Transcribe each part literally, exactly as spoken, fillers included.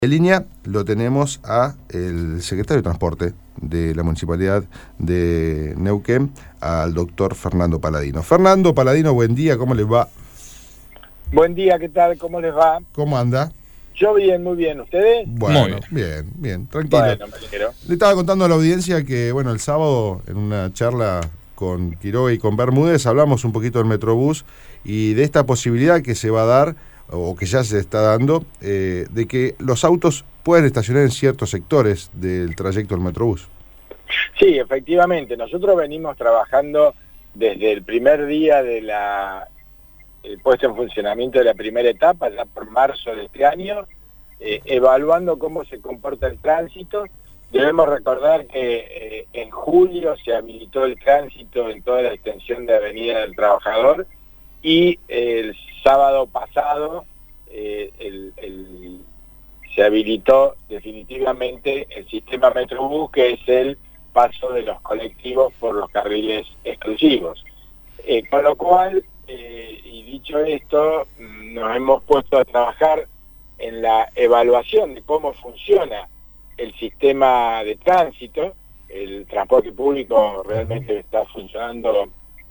En línea lo tenemos a el secretario de Transporte de la Municipalidad de Neuquén, al doctor Fernando Paladino. Fernando Paladino, buen día, ¿cómo les va? Buen día, ¿qué tal? ¿Cómo les va? ¿Cómo anda? Yo bien, muy bien. ¿Ustedes? Bueno, Muy bien, bien, tranquilo. Bueno, me alegro. Le estaba contando a la audiencia que, bueno, el sábado en una charla con Quiroga y con Bermúdez hablamos un poquito del Metrobús y de esta posibilidad que se va a dar, o que ya se está dando, eh, de que los autos puedan estacionar en ciertos sectores del trayecto del Metrobús. Sí, efectivamente. Nosotros venimos trabajando desde el primer día de la el puesto en funcionamiento de la primera etapa, ya por marzo de este año, eh, evaluando cómo se comporta el tránsito. Debemos recordar que eh, en julio se habilitó el tránsito en toda la extensión de Avenida del Trabajador y eh, el sábado pasado eh, el, el, se habilitó definitivamente el sistema Metrobús, que es el paso de los colectivos por los carriles exclusivos. Eh, con lo cual, eh, y dicho esto, nos hemos puesto a trabajar en la evaluación de cómo funciona el sistema de tránsito. El transporte público realmente está funcionando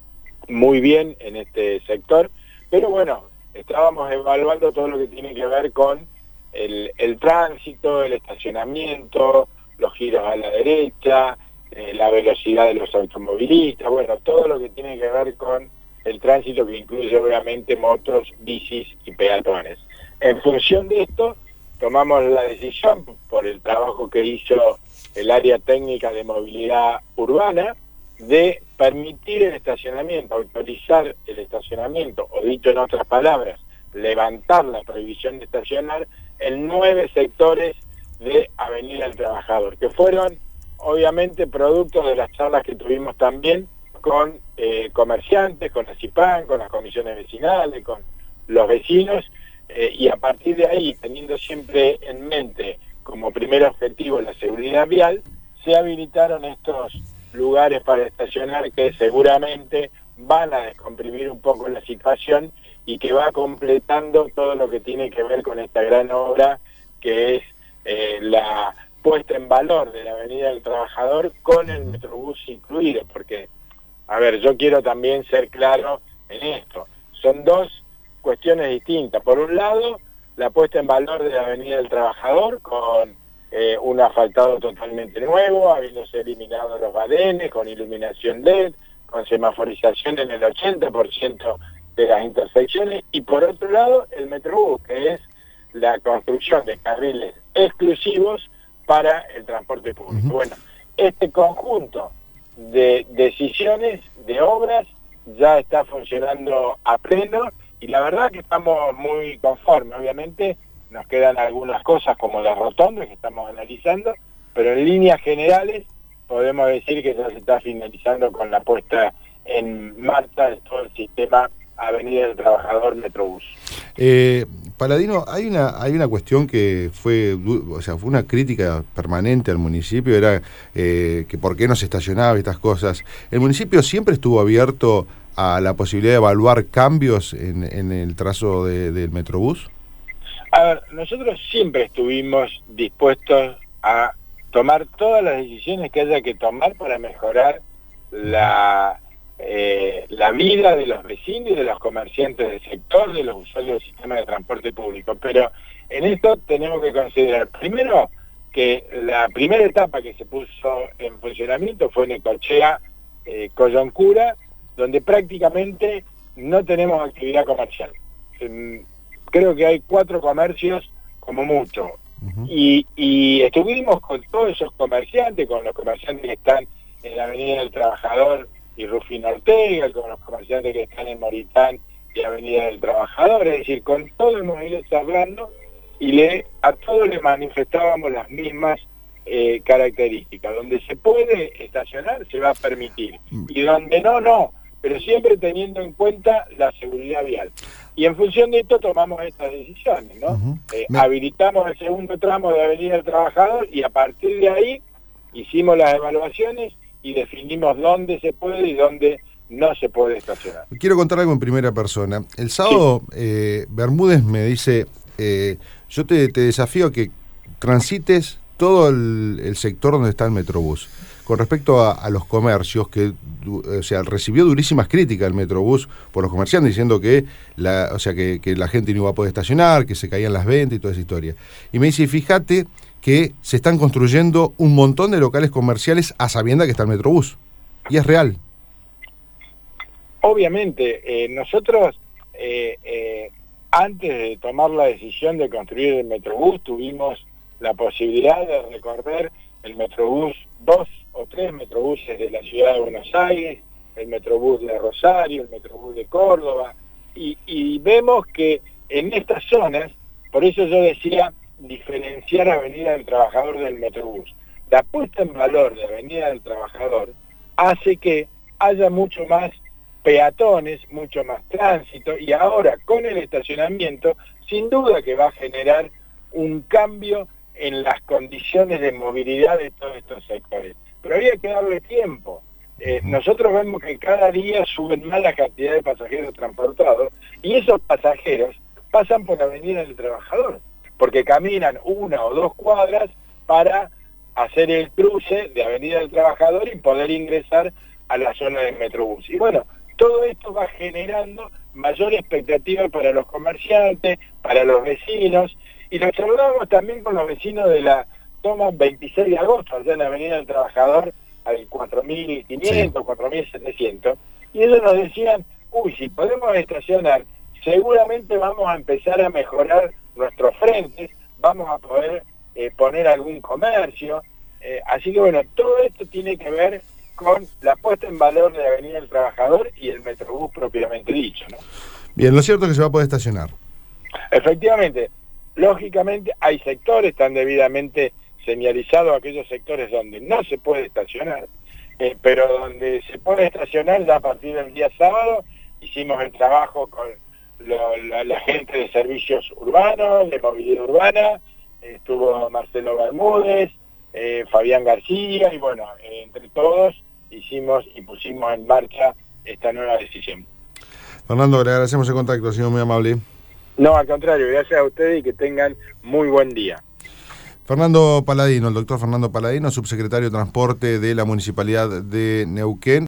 muy bien en este sector, pero bueno, estábamos evaluando todo lo que tiene que ver con el, el tránsito, el estacionamiento, los giros a la derecha, eh, la velocidad de los automovilistas, bueno, todo lo que tiene que ver con el tránsito, que incluye obviamente motos, bicis y peatones. En función de esto, tomamos la decisión, por el trabajo que hizo el área técnica de movilidad urbana, de permitir el estacionamiento, autorizar el estacionamiento, o dicho en otras palabras, levantar la prohibición de estacionar en nueve sectores de Avenida del Trabajador, que fueron obviamente producto de las charlas que tuvimos también con eh, comerciantes, con la CIPAN, con las comisiones vecinales, con los vecinos, eh, y a partir de ahí, teniendo siempre en mente como primer objetivo la seguridad vial, se habilitaron estos lugares para estacionar que seguramente van a descomprimir un poco la situación y que va completando todo lo que tiene que ver con esta gran obra que es eh, la puesta en valor de la Avenida del Trabajador con el Metrobús incluido, porque, a ver, yo quiero también ser claro en esto, son dos cuestiones distintas. Por un lado, la puesta en valor de la Avenida del Trabajador con Eh, un asfaltado totalmente nuevo, habiéndose eliminado los badenes, con iluminación L E D, con semaforización en el ochenta por ciento de las intersecciones, y por otro lado el Metrobús, que es la construcción de carriles exclusivos para el transporte público. Uh-huh. Bueno, este conjunto de decisiones, de obras, ya está funcionando a pleno, y la verdad que estamos muy conformes. Obviamente nos quedan algunas cosas como las rotondas que estamos analizando, pero en líneas generales podemos decir que ya se está finalizando con la puesta en marcha de todo el sistema Avenida del Trabajador Metrobús. Eh, Paladino, hay una hay una cuestión que fue, o sea, fue una crítica permanente al municipio, era eh, que por qué no se estacionaba estas cosas. ¿El municipio siempre estuvo abierto a la posibilidad de evaluar cambios en, en el trazo de, del Metrobús? A ver, nosotros siempre estuvimos dispuestos a tomar todas las decisiones que haya que tomar para mejorar la, eh, la vida de los vecinos y de los comerciantes del sector, de los usuarios del sistema de transporte público. Pero en esto tenemos que considerar, primero, que la primera etapa que se puso en funcionamiento fue Necochea, eh, Coyoncura, donde prácticamente no tenemos actividad comercial. En, Creo que hay cuatro comercios como mucho. Uh-huh. y, y estuvimos con todos esos comerciantes, con los comerciantes que están en la Avenida del Trabajador y Rufino Ortega, con los comerciantes que están en Moritán y Avenida del Trabajador, es decir, con todos hemos ido charlando y le, a todos les manifestábamos las mismas eh, características. Donde se puede estacionar se va a permitir, y donde no, no, pero siempre teniendo en cuenta la seguridad vial. Y en función de esto tomamos estas decisiones, ¿no? Uh-huh. eh, Me... Habilitamos el segundo tramo de Avenida del Trabajador y a partir de ahí hicimos las evaluaciones y definimos dónde se puede y dónde no se puede estacionar. Quiero contar algo en primera persona. El sábado sí. eh, Bermúdez me dice, eh, yo te, te desafío a que transites todo el, el sector donde está el Metrobús. Con respecto a, a los comercios, que o sea, recibió durísimas críticas el Metrobús por los comerciantes, diciendo que la, o sea, que, que la gente no iba a poder estacionar, que se caían las ventas y toda esa historia. Y me dice, fíjate que se están construyendo un montón de locales comerciales a sabienda que está el Metrobús. Y es real. Obviamente, eh, nosotros, eh, eh, antes de tomar la decisión de construir el Metrobús, tuvimos la posibilidad de recorrer el Metrobús, dos o tres Metrobuses de la ciudad de Buenos Aires, el Metrobús de Rosario, el Metrobús de Córdoba, y, y vemos que en estas zonas, por eso yo decía, diferenciar Avenida del Trabajador del Metrobús. La puesta en valor de Avenida del Trabajador hace que haya mucho más peatones, mucho más tránsito, y ahora con el estacionamiento, sin duda que va a generar un cambio en las condiciones de movilidad de todos estos sectores. Pero había que darle tiempo. Eh, nosotros vemos que cada día suben más la cantidad de pasajeros transportados, y esos pasajeros pasan por la Avenida del Trabajador, porque caminan una o dos cuadras para hacer el cruce de Avenida del Trabajador y poder ingresar a la zona del Metrobús. Y bueno, todo esto va generando mayor expectativa para los comerciantes, para los vecinos, y lo charlamos también con los vecinos de la toma veintiséis de agosto, allá en la Avenida del Trabajador, al cuatro mil quinientos, sí. cuatro mil setecientos, y ellos nos decían, uy, si podemos estacionar, seguramente vamos a empezar a mejorar nuestros frentes, vamos a poder eh, poner algún comercio, eh, así que bueno, todo esto tiene que ver con la puesta en valor de la Avenida del Trabajador y el Metrobús propiamente dicho, ¿no? Bien, lo cierto es que se va a poder estacionar. Efectivamente, lógicamente hay sectores, están debidamente señalizados aquellos sectores donde no se puede estacionar, eh, pero donde se puede estacionar ya a partir del día sábado. Hicimos el trabajo con lo, la, la gente de servicios urbanos, de movilidad urbana, eh, estuvo Marcelo Bermúdez, eh, Fabián García, y bueno, eh, entre todos hicimos y pusimos en marcha esta nueva decisión. Fernando, le agradecemos el contacto, ha sido muy amable. No, al contrario, gracias a ustedes y que tengan muy buen día. Fernando Paladino, el doctor Fernando Paladino, subsecretario de Transporte de la Municipalidad de Neuquén.